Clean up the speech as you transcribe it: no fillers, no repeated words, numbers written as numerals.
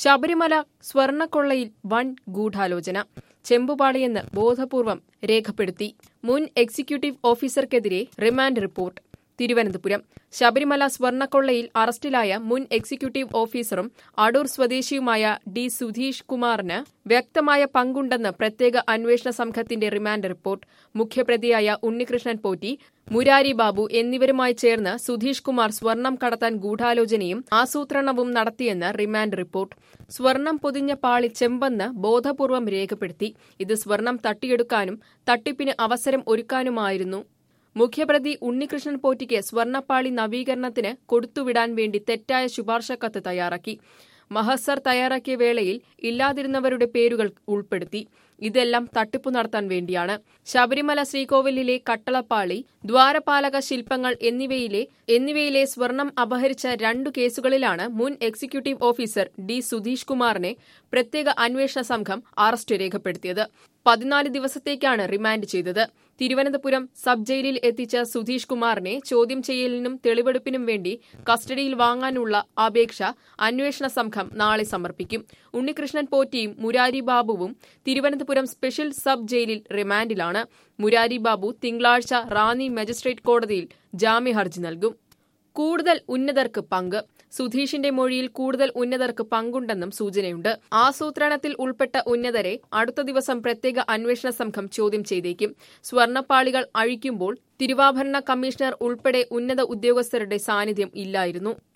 ശബരിമല സ്വർണക്കൊള്ളയിൽ വൻ ഗൂഢാലോചന. ചെമ്പുപാളിയെന്ന് ബോധപൂർവം രേഖപ്പെടുത്തി. മുൻ എക്സിക്യൂട്ടീവ് ഓഫീസർക്കെതിരെ റിമാൻഡ് റിപ്പോർട്ട്. തിരുവനന്തപുരം. ശബരിമല സ്വർണക്കൊള്ളയിൽ അറസ്റ്റിലായ മുൻ എക്സിക്യൂട്ടീവ് ഓഫീസറും അടൂർ സ്വദേശിയുമായ ഡി സുധീഷ് കുമാറിന് വ്യക്തമായ പങ്കുണ്ടെന്ന് പ്രത്യേക അന്വേഷണ സംഘത്തിന്റെ റിമാൻഡ് റിപ്പോർട്ട്. മുഖ്യപ്രതിയായ ഉണ്ണികൃഷ്ണൻ പോറ്റി, മുരാരി ബാബു എന്നിവരുമായി ചേർന്ന് സുധീഷ് കുമാർ സ്വർണം കടത്താൻ ഗൂഢാലോചനയും ആസൂത്രണവും നടത്തിയെന്ന് റിമാൻഡ് റിപ്പോർട്ട്. സ്വർണം പൊതിഞ്ഞ പാളി ചെമ്പെന്ന് ബോധപൂർവം രേഖപ്പെടുത്തി. ഇത് സ്വർണം തട്ടിയെടുക്കാനും തട്ടിപ്പിന് അവസരം ഒരുക്കാനുമായിരുന്നു. മുഖ്യപ്രതി ഉണ്ണികൃഷ്ണൻ പോറ്റിക്ക് സ്വർണപ്പാളി നവീകരണത്തിന് കൊടുത്തുവിടാൻ വേണ്ടി തെറ്റായ ശുപാർശക്കത്ത് തയ്യാറാക്കി. മഹസർ തയ്യാറാക്കിയ വേളയിൽ ഇല്ലാതിരുന്നവരുടെ പേരുകൾ ഉൾപ്പെടുത്തി. ഇതെല്ലാം തട്ടിപ്പു നടത്താൻ വേണ്ടിയാണ്. ശബരിമല ശ്രീകോവിലിലെ കട്ടളപ്പാളി, ദ്വാരപാലക ശില്പങ്ങൾ എന്നിവയിലെ സ്വർണം അപഹരിച്ച 2 കേസുകളിലാണ് മുൻ എക്സിക്യൂട്ടീവ് ഓഫീസർ ഡി സുധീഷ് കുമാറിനെ പ്രത്യേക അന്വേഷണ സംഘം അറസ്റ്റ് രേഖപ്പെടുത്തിയത്. 14 ദിവസത്തേക്കാണ് റിമാൻഡ് ചെയ്തത്. തിരുവനന്തപുരം സബ് ജയിലിൽ എത്തിച്ച സുധീഷ് കുമാറിനെ ചോദ്യം ചെയ്യലിനും തെളിവെടുപ്പിനും വേണ്ടി കസ്റ്റഡിയിൽ വാങ്ങാനുള്ള അപേക്ഷ അന്വേഷണ സംഘം നാളെ സമർപ്പിക്കും. ഉണ്ണികൃഷ്ണൻ പോറ്റിയും മുരാരി ബാബുവും തിരുവനന്തപുരം സ്പെഷ്യൽ സബ് ജയിലിൽ റിമാൻഡിലാണ്. മുരാരി ബാബു തിങ്കളാഴ്ച റാന്നി മജിസ്ട്രേറ്റ് കോടതിയിൽ ജാമ്യഹർജി നൽകും. കൂടുതൽ ഉന്നതർക്ക് പങ്ക്. സുധീഷിന്റെ മൊഴിയിൽ കൂടുതൽ ഉന്നതർക്ക് പങ്കുണ്ടെന്നും സൂചനയുണ്ട്. ആസൂത്രണത്തിൽ ഉൾപ്പെട്ട ഉന്നതരെ അടുത്ത ദിവസം പ്രത്യേക അന്വേഷണ സംഘം ചോദ്യം ചെയ്തേക്കും. സ്വർണപ്പാളികൾ അഴിക്കുമ്പോൾ തിരുവാഭരണ കമ്മീഷണർ ഉൾപ്പെടെ ഉന്നത ഉദ്യോഗസ്ഥരുടെ സാന്നിധ്യം ഇല്ലായിരുന്നു.